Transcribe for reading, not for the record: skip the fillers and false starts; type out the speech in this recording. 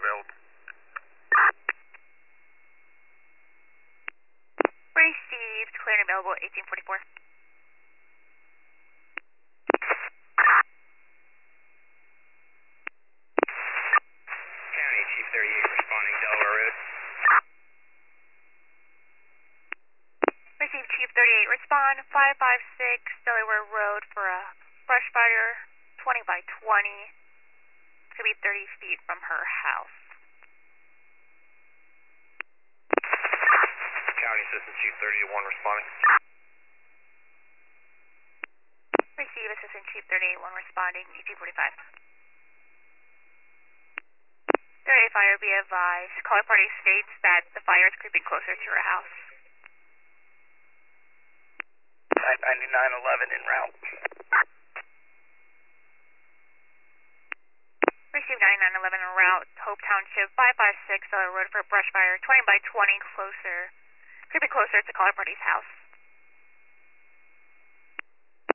available. Received, clear and available, 1844. County, Chief 38 responding, Delaware Road. Received, Chief 38, respond, 556 Delaware Road for a brush fire, 20 by 20. It's going to be 30 feet from her house. County Assistant Chief 31 responding. Receive, Assistant Chief 38-1 responding, 1845. 38 fire, be advised. Caller party states that the fire is creeping closer to her house. 99911 en route. Receive 9911 en route, Hope Township, 556 Road for a brush fire, 20 by 20 closer, creeping closer to caller party's house.